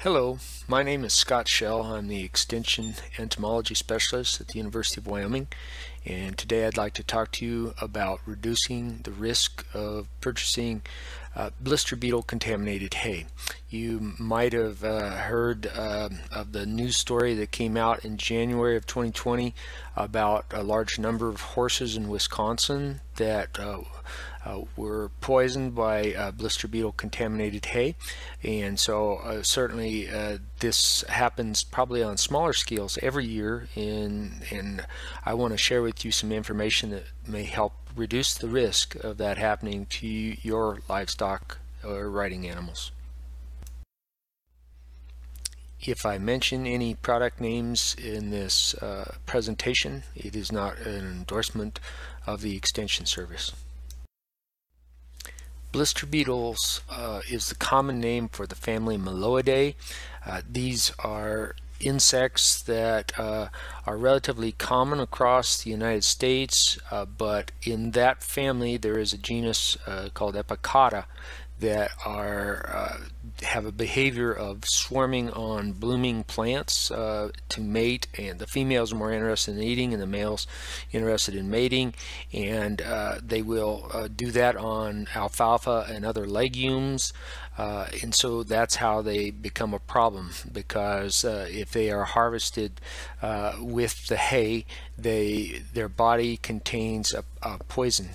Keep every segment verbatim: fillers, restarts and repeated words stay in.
Hello, my name is Scott Shell. I'm the Extension Entomology Specialist at the University of Wyoming, and today I'd like to talk to you about reducing the risk of purchasing uh, blister beetle contaminated hay. You might have uh, heard uh, of the news story that came out in January of twenty twenty about a large number of horses in Wisconsin that uh, Uh, were poisoned by uh, blister beetle contaminated hay, and so uh, certainly uh, this happens probably on smaller scales every year, and, and I want to share with you some information that may help reduce the risk of that happening to your livestock or riding animals. If I mention any product names in this uh, presentation, it is not an endorsement of the Extension Service. Blister beetles uh, is the common name for the family Meloidae. Uh, these are insects that uh, are relatively common across the United States, uh, but in that family there is a genus uh, called Epicata that are uh, have a behavior of swarming on blooming plants uh, to mate, and the females are more interested in eating and the males interested in mating, and uh, they will uh, do that on alfalfa and other legumes, uh, and so that's how they become a problem, because uh, if they are harvested uh, with the hay, they their body contains a, a poison.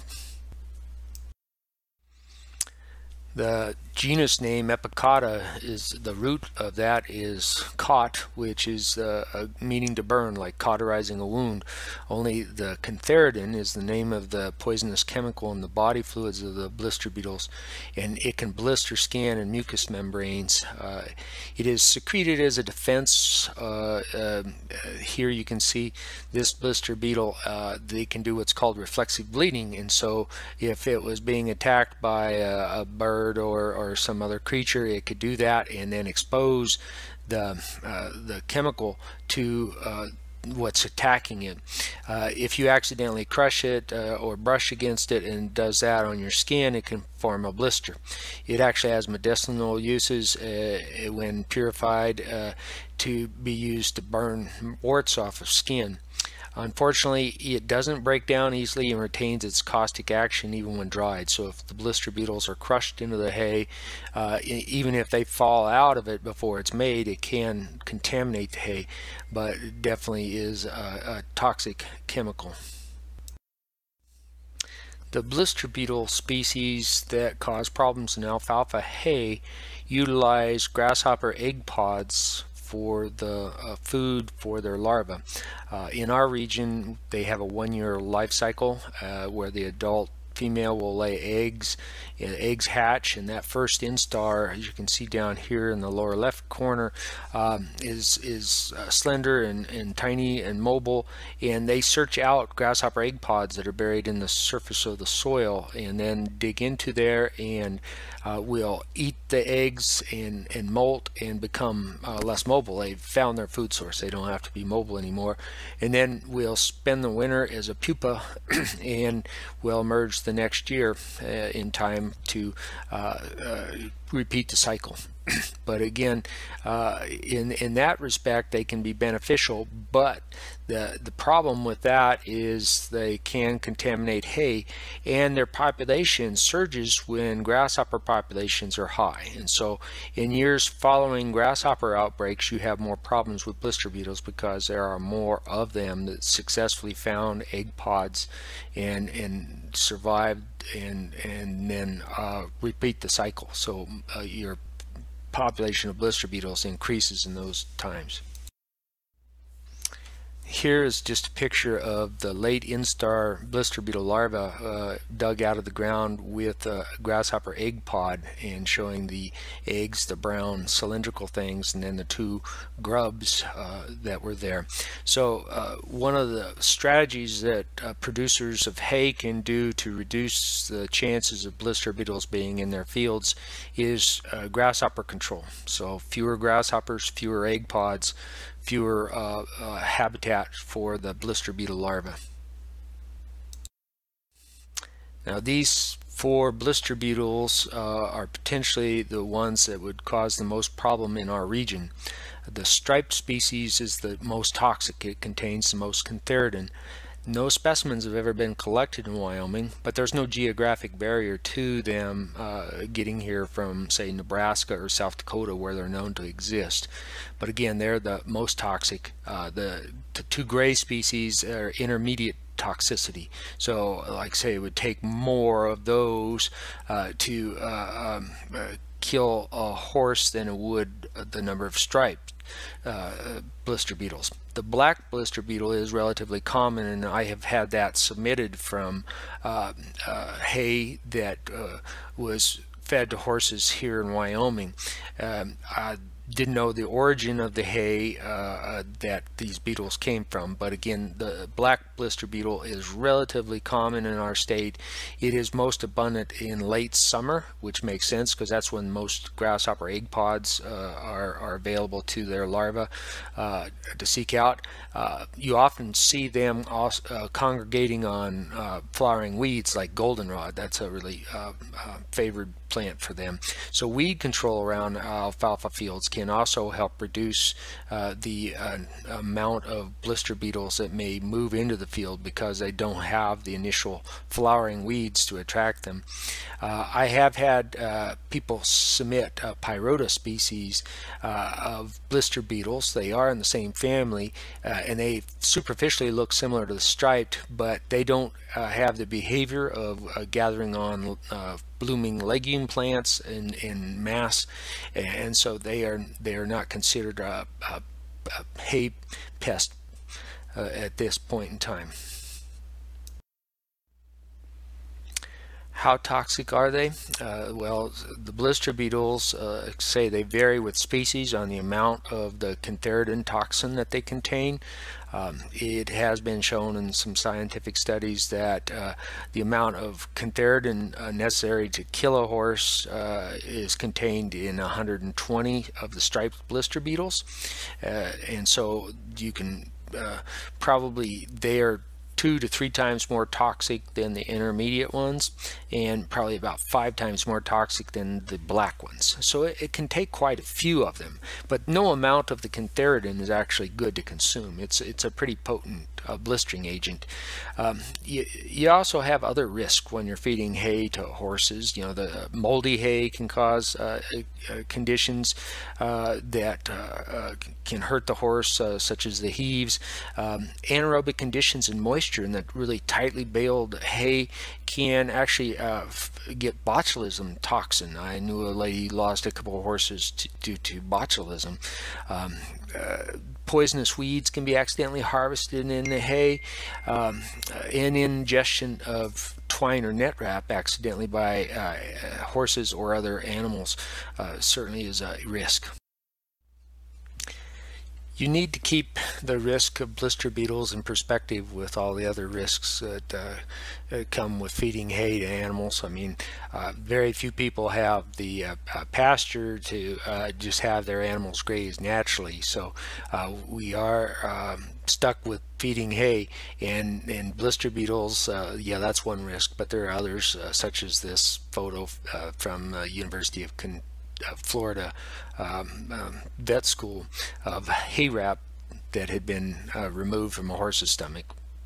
The genus name Epicata, is the root of that is caut, which is uh, a meaning to burn, like cauterizing a wound. Only the cantharidin is the name of the poisonous chemical in the body fluids of the blister beetles, and it can blister skin and mucous membranes. Uh, it is secreted as a defense. Uh, uh, here you can see this blister beetle, uh, they can do what's called reflexive bleeding, and so if it was being attacked by a, a bird or, or some other creature, it could do that and then expose the, uh, the chemical to uh, what's attacking it. Uh, if you accidentally crush it uh, or brush against it and does that on your skin, it can form a blister. It actually has medicinal uses uh, when purified uh, to be used to burn warts off of skin. Unfortunately, it doesn't break down easily and retains its caustic action even when dried. So if the blister beetles are crushed into the hay, uh, even if they fall out of it before it's made, it can contaminate the hay, but it definitely is a, a toxic chemical. The blister beetle species that cause problems in alfalfa hay utilize grasshopper egg pods for the uh, food for their larvae. Uh, in our region, they have a one-year life cycle uh, where the adult female will lay eggs, and eggs hatch, and that first instar, as you can see down here in the lower left corner, um, is is uh, slender and, and tiny and mobile, and they search out grasshopper egg pods that are buried in the surface of the soil and then dig into there and uh, will eat the eggs and, and molt and become uh, less mobile. They've found their food source. They don't have to be mobile anymore, and then we'll spend the winter as a pupa and will emerge the next year uh, in time to uh, uh, repeat the cycle. But again, uh, in in that respect, they can be beneficial. But the the problem with that is they can contaminate hay, and their population surges when grasshopper populations are high. And so, in years following grasshopper outbreaks, you have more problems with blister beetles because there are more of them that successfully found egg pods and and survived and and then uh, repeat the cycle. So uh, your population of blister beetles increases in those times. Here is just a picture of the late instar blister beetle larva uh, dug out of the ground with a grasshopper egg pod, and showing the eggs, the brown cylindrical things, and then the two grubs uh, that were there. So uh, one of the strategies that uh, producers of hay can do to reduce the chances of blister beetles being in their fields is uh, grasshopper control. So fewer grasshoppers, fewer egg pods, fewer uh, uh, habitat for the blister beetle larvae. Now these four blister beetles uh, are potentially the ones that would cause the most problem in our region. The striped species is the most toxic. It contains the most cantharidin. No specimens have ever been collected in Wyoming, but there's no geographic barrier to them uh, getting here from, say, Nebraska or South Dakota, where they're known to exist. But again, they're the most toxic. Uh, the, the two gray species are intermediate toxicity. So, like I say, it would take more of those uh, to uh, um, uh, kill a horse than it would the number of striped uh, blister beetles. The black blister beetle is relatively common, and I have had that submitted from uh, uh, hay that uh, was fed to horses here in Wyoming. Um, I didn't know the origin of the hay uh, that these beetles came from, but again, the black blister beetle is relatively common in our state. It is most abundant in late summer, which makes sense because that's when most grasshopper egg pods uh, are, are available to their larvae uh, to seek out. Uh, you often see them also, uh, congregating on uh, flowering weeds like goldenrod. That's a really uh, uh, favored plant for them. So weed control around alfalfa fields can also help reduce uh, the uh, amount of blister beetles that may move into the field because they don't have the initial flowering weeds to attract them. Uh, I have had uh, people submit a Pyrrhota species uh, of blister beetles. They are in the same family uh, and they superficially look similar to the striped, but they don't uh, have the behavior of uh, gathering on uh, blooming legume plants in, in mass, and so they are they are not considered a, a, a hay pest uh, at this point in time. How toxic are they? Uh, well, the blister beetles, uh, say they vary with species on the amount of the cantharidin toxin that they contain. Um, it has been shown in some scientific studies that uh, the amount of cantharidin uh, necessary to kill a horse uh, is contained in one hundred twenty of the striped blister beetles, uh, and so you can uh, probably they are two to three times more toxic than the intermediate ones, and probably about five times more toxic than the black ones. So it, it can take quite a few of them, but no amount of the cantharidin is actually good to consume. It's it's a pretty potent uh, blistering agent. Um, you, you also have other risks when you're feeding hay to horses. You know, the moldy hay can cause uh, uh, conditions uh, that uh, uh, can hurt the horse, uh, such as the heaves. Um, anaerobic conditions and moisture in that really tightly baled hay can actually uh, get botulism toxin. I knew a lady lost a couple of horses to, due to botulism. Um, uh, poisonous weeds can be accidentally harvested in the hay, um, and ingestion of twine or net wrap accidentally by uh, horses or other animals uh, certainly is a risk. You need to keep the risk of blister beetles in perspective with all the other risks that uh, come with feeding hay to animals. I mean, uh, very few people have the uh, uh, pasture to uh, just have their animals graze naturally. So uh, we are um, stuck with feeding hay, and, and blister beetles, uh, yeah, that's one risk, but there are others uh, such as this photo uh, from uh, University of Kentucky. Florida um, um, vet school of hay wrap that had been uh, removed from a horse's stomach.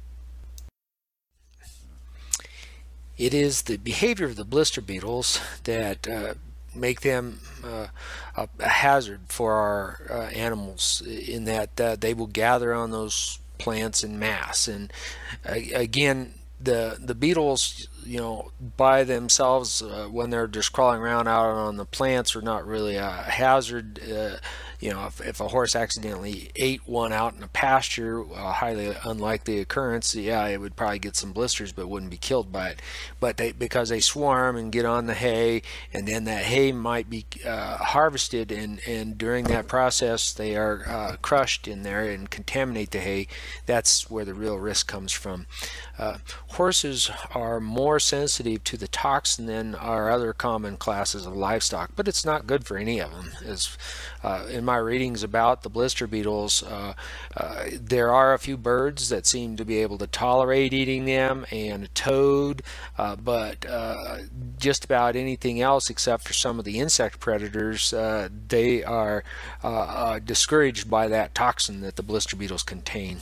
It is the behavior of the blister beetles that uh, make them uh, a, a hazard for our uh, animals, in that uh, they will gather on those plants in mass. And uh, again, the the beetles, you know, by themselves, uh, when they're just crawling around out on the plants, are not really a hazard. Uh, you know, if, if a horse accidentally ate one out in a pasture, a highly unlikely occurrence, yeah, it would probably get some blisters, but wouldn't be killed by it. But they, because they swarm and get on the hay, and then that hay might be uh, harvested, and, and during that process they are uh, crushed in there and contaminate the hay. That's where the real risk comes from. Uh, horses are more sensitive to the toxin than our other common classes of livestock, but it's not good for any of them. As uh, in in my readings about the blister beetles, uh, uh, there are a few birds that seem to be able to tolerate eating them, and a toad, uh, but uh, just about anything else except for some of the insect predators, uh, they are uh, uh, discouraged by that toxin that the blister beetles contain.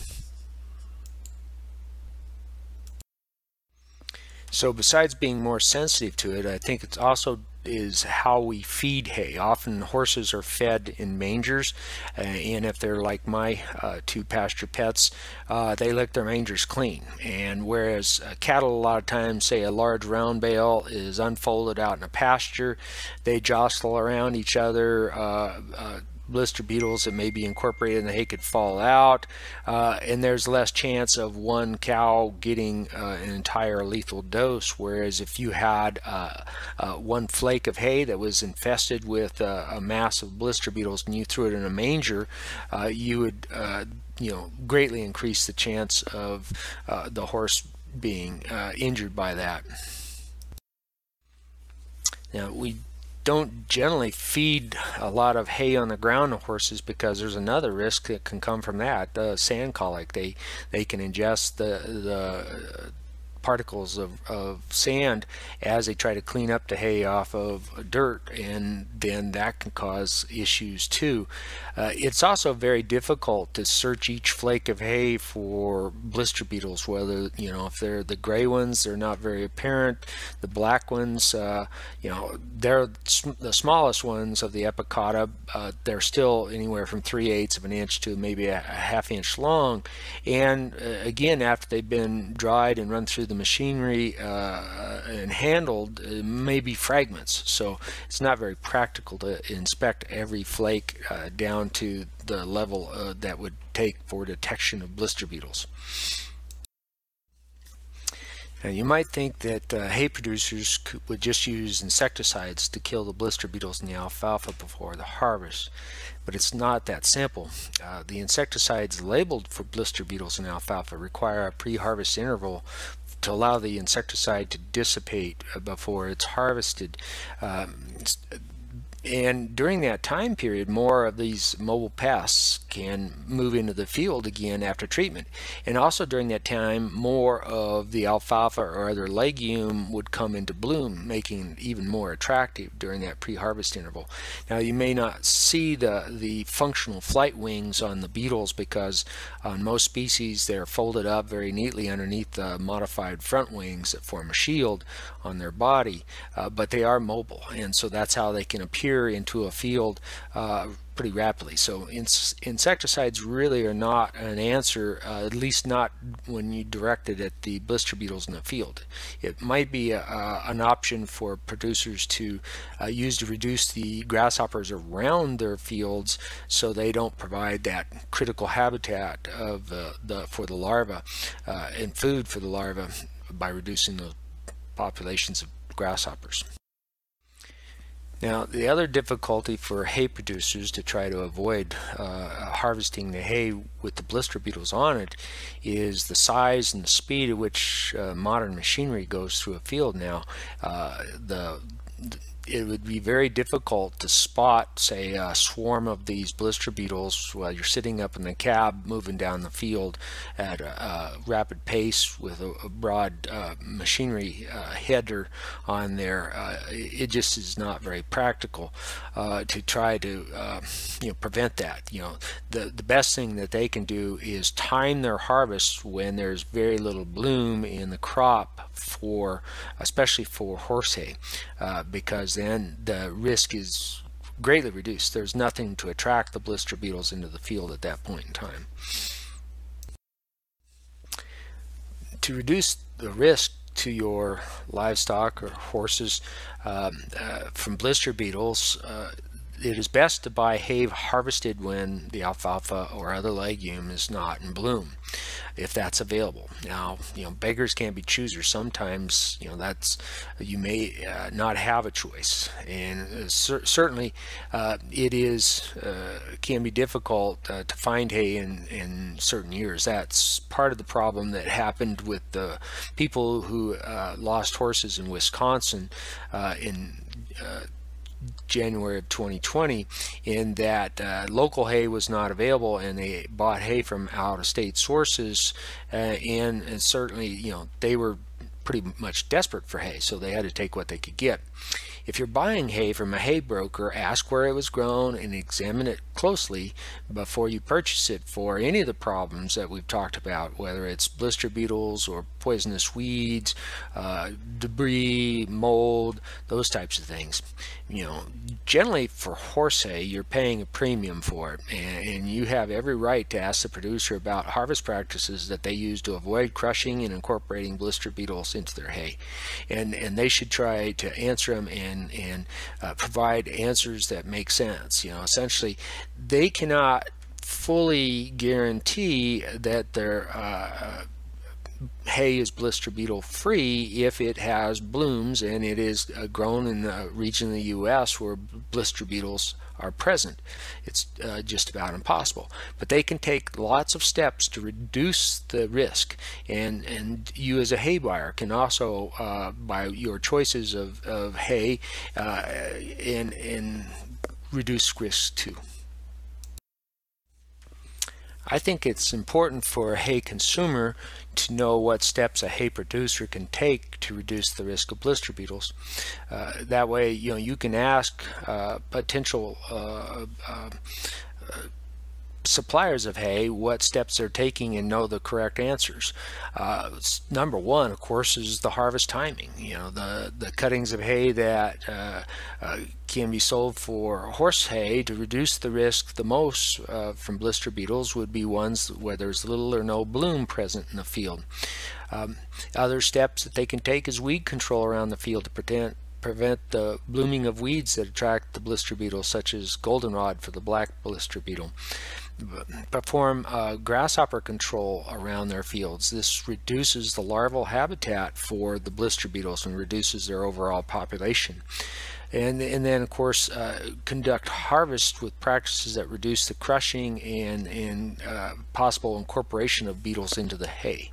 So besides being more sensitive to it, I think it's also is how we feed hay. Often horses are fed in mangers, uh, and if they're like my uh, two pasture pets, uh, they lick their mangers clean. And whereas uh, cattle, a lot of times, say a large round bale is unfolded out in a pasture, they jostle around each other. Uh, uh, blister beetles that may be incorporated in the hay could fall out, uh, and there's less chance of one cow getting uh, an entire lethal dose, whereas if you had uh, uh, one flake of hay that was infested with uh, a mass of blister beetles and you threw it in a manger, uh, you would uh, you know greatly increase the chance of uh, the horse being uh, injured by that. Now, we don't generally feed a lot of hay on the ground to horses because there's another risk that can come from that, the sand colic. They they can ingest the the particles of, of sand as they try to clean up the hay off of dirt, and then that can cause issues too. Uh, it's also very difficult to search each flake of hay for blister beetles, whether, you know, if they're the gray ones, they're not very apparent. The black ones, uh, you know, they're the smallest ones of the Epicotta. Uh, they're still anywhere from three eighths of an inch to maybe a, a half inch long. And uh, again, after they've been dried and run through the machinery uh, and handled, uh, maybe fragments. So it's not very practical to inspect every flake uh, down to the level uh, that would take for detection of blister beetles. Now, you might think that uh, hay producers could, would just use insecticides to kill the blister beetles in the alfalfa before the harvest, but it's not that simple. Uh, the insecticides labeled for blister beetles in alfalfa require a pre-harvest interval to allow the insecticide to dissipate before it's harvested. Um, and during that time period, more of these mobile pests can move into the field again after treatment. And also during that time, more of the alfalfa or other legume would come into bloom, making it even more attractive during that pre-harvest interval. Now, you may not see the, the functional flight wings on the beetles because on most species they're folded up very neatly underneath the modified front wings that form a shield on their body, uh, but they are mobile, and so that's how they can appear into a field uh, pretty rapidly. So ins insecticides really are not an answer, uh, at least not when you direct it at the blister beetles in the field. It might be a, a, an option for producers to uh, use to reduce the grasshoppers around their fields so they don't provide that critical habitat of uh, the for the larvae uh, and food for the larvae by reducing the populations of grasshoppers. Now, the other difficulty for hay producers to try to avoid uh, harvesting the hay with the blister beetles on it is the size and the speed at which uh, modern machinery goes through a field now. Uh, the, the it would be very difficult to spot, say, a swarm of these blister beetles while you're sitting up in the cab moving down the field at a, a rapid pace with a, a broad uh, machinery uh, header on there. Uh, it just is not very practical uh, to try to uh, you know prevent that. You know, the the best thing that they can do is time their harvest when there's very little bloom in the crop, for especially for horse hay, uh, because then the risk is greatly reduced. There's nothing to attract the blister beetles into the field at that point in time. To reduce the risk to your livestock or horses um, uh, from blister beetles, uh, it is best to buy hay harvested when the alfalfa or other legume is not in bloom, if that's available. Now, you know, beggars can't be choosers. Sometimes, you know, that's you may uh, not have a choice, and uh, cer certainly uh, it is uh, can be difficult uh, to find hay in in certain years. That's part of the problem that happened with the people who uh, lost horses in Wisconsin uh, in. Uh, January of twenty twenty, in that uh, local hay was not available, and they bought hay from out-of-state sources, uh, and, and certainly, you know, they were pretty much desperate for hay, so they had to take what they could get. If you're buying hay from a hay broker, ask where it was grown and examine it closely before you purchase it for any of the problems that we've talked about, whether it's blister beetles or poisonous weeds, uh, debris, mold, those types of things. You know, generally for horse hay, you're paying a premium for it, and, and you have every right to ask the producer about harvest practices that they use to avoid crushing and incorporating blister beetles into their hay, and and they should try to answer them and and, and uh, provide answers that make sense. You know, essentially, they cannot fully guarantee that their uh, hay is blister beetle free if it has blooms and it is uh, grown in the region of the U S where blister beetles are present. It's uh, just about impossible, but they can take lots of steps to reduce the risk, and and you as a hay buyer can also uh, by your choices of, of hay uh, and, and reduce risk too. I think it's important for a hay consumer to know what steps a hay producer can take to reduce the risk of blister beetles. Uh, that way, you know, you can ask uh, potential uh, uh, uh, suppliers of hay what steps they're taking and know the correct answers. Uh, number one, of course, is the harvest timing. You know, the the cuttings of hay that uh, uh, can be sold for horse hay to reduce the risk the most uh, from blister beetles would be ones where there's little or no bloom present in the field. Um, other steps that they can take is weed control around the field to prevent prevent the blooming of weeds that attract the blister beetle, such as goldenrod for the black blister beetle. Perform uh, grasshopper control around their fields. This reduces the larval habitat for the blister beetles and reduces their overall population. And, and then, of course, uh, conduct harvest with practices that reduce the crushing and, and uh, possible incorporation of beetles into the hay.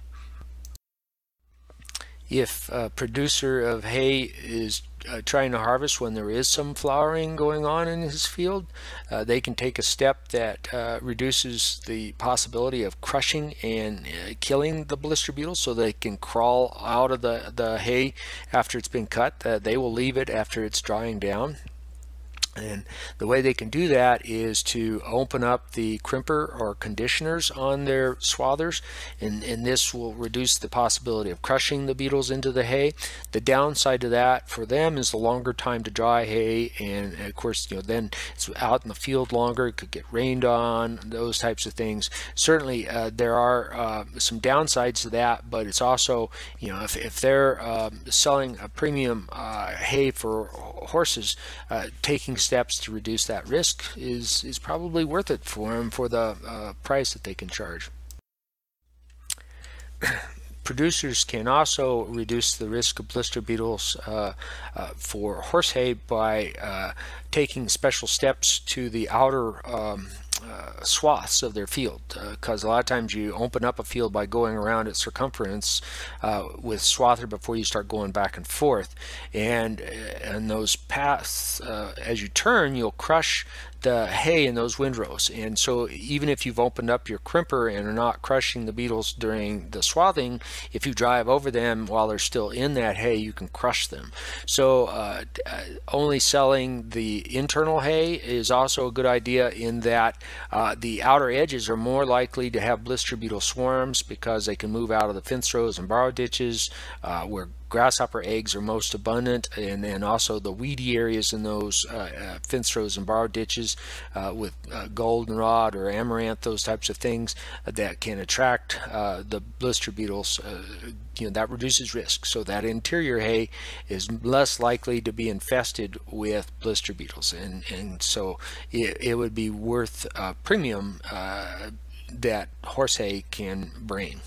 If a producer of hay is uh, trying to harvest when there is some flowering going on in his field, uh, they can take a step that uh, reduces the possibility of crushing and uh, killing the blister beetles, so they can crawl out of the, the hay after it's been cut. Uh, they will leave it after it's drying down. And the way they can do that is to open up the crimper or conditioners on their swathers, and, and this will reduce the possibility of crushing the beetles into the hay. The downside to that for them is the longer time to dry hay, and of course, you know, then it's out in the field longer, it could get rained on, those types of things. Certainly uh, there are uh, some downsides to that, but it's also, you know, if, if they're uh, selling a premium uh, hay for horses, uh, taking steps to reduce that risk is is probably worth it for them for the uh, price that they can charge. Producers can also reduce the risk of blister beetles uh, uh, for horse hay by uh, taking special steps to the outer um, uh, swaths of their field, because uh, a lot of times you open up a field by going around its circumference uh, with swather before you start going back and forth, and and those paths, uh, as you turn, you'll crush the hay in those windrows. And so even if you've opened up your crimper and are not crushing the beetles during the swathing, if you drive over them while they're still in that hay, you can crush them. So uh, only selling the internal hay is also a good idea, in that uh, the outer edges are more likely to have blister beetle swarms because they can move out of the fence rows and borrow ditches uh, where grasshopper eggs are most abundant, and then also the weedy areas in those uh, uh, fence rows and borrow ditches uh, with uh, goldenrod or amaranth, those types of things that can attract uh, the blister beetles. Uh, you know, that reduces risk, so that interior hay is less likely to be infested with blister beetles, and and so it, it would be worth a premium uh, that horse hay can bring.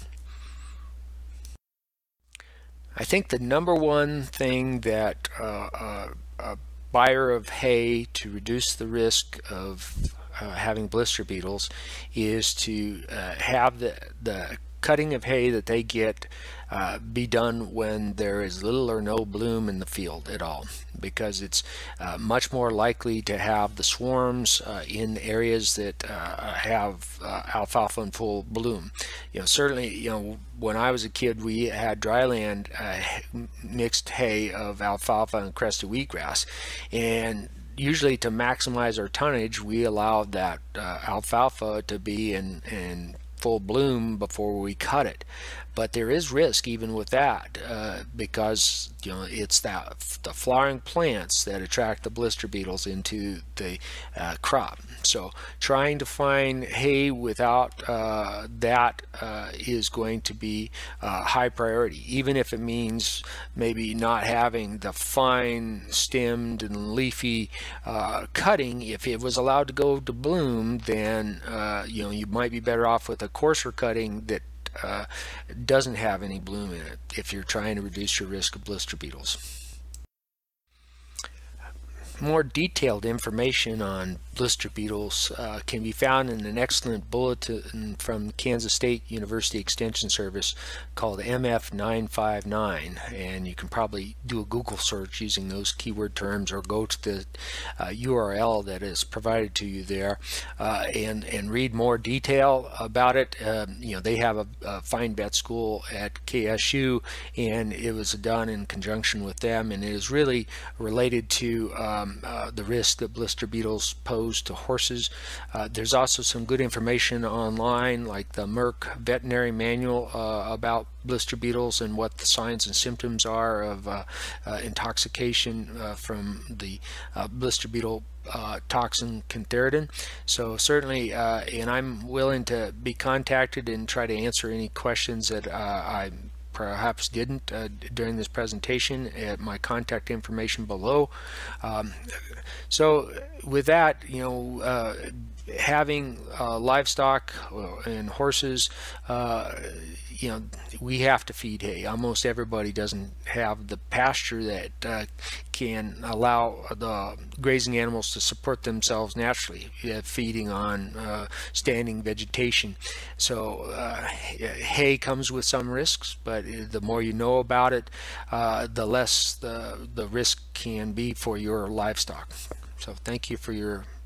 I think the number one thing that uh, uh, a buyer of hay to reduce the risk of uh, having blister beetles is to uh, have the, the cutting of hay that they get uh, be done when there is little or no bloom in the field at all, because it's uh, much more likely to have the swarms uh, in areas that uh, have uh, alfalfa in full bloom. You know, certainly, you know, when I was a kid, we had dryland uh, mixed hay of alfalfa and crested wheatgrass, and usually to maximize our tonnage, we allowed that uh, alfalfa to be in, in full bloom before we cut it. But there is risk even with that, uh, because you know it's that the flowering plants that attract the blister beetles into the uh, crop. So trying to find hay without uh, that uh, is going to be uh, high priority, even if it means maybe not having the fine stemmed and leafy uh, cutting. If it was allowed to go to bloom, then uh, you know you might be better off with a coarser cutting that Uh, doesn't have any bloom in it if you're trying to reduce your risk of blister beetles. More detailed information on blister beetles uh, can be found in an excellent bulletin from Kansas State University Extension Service called M F nine five nine, and you can probably do a Google search using those keyword terms, or go to the uh, U R L that is provided to you there uh, and and read more detail about it. Um, you know, they have a, a fine vet school at K S U, and it was done in conjunction with them, and it is really related to um, uh, the risk that blister beetles pose to horses. Uh, there's also some good information online, like the Merck Veterinary Manual uh, about blister beetles and what the signs and symptoms are of uh, uh, intoxication uh, from the uh, blister beetle uh, toxin cantharidin. So certainly, uh, and I'm willing to be contacted and try to answer any questions that uh, I perhaps didn't uh, during this presentation at my contact information below. Um, so with that, you know, uh, having uh, livestock and horses, uh, you know, we have to feed hay. Almost everybody doesn't have the pasture that uh, can allow the grazing animals to support themselves naturally, uh, feeding on uh, standing vegetation. So uh, hay comes with some risks, but the more you know about it, uh, the less the, the risk can be for your livestock. So thank you for your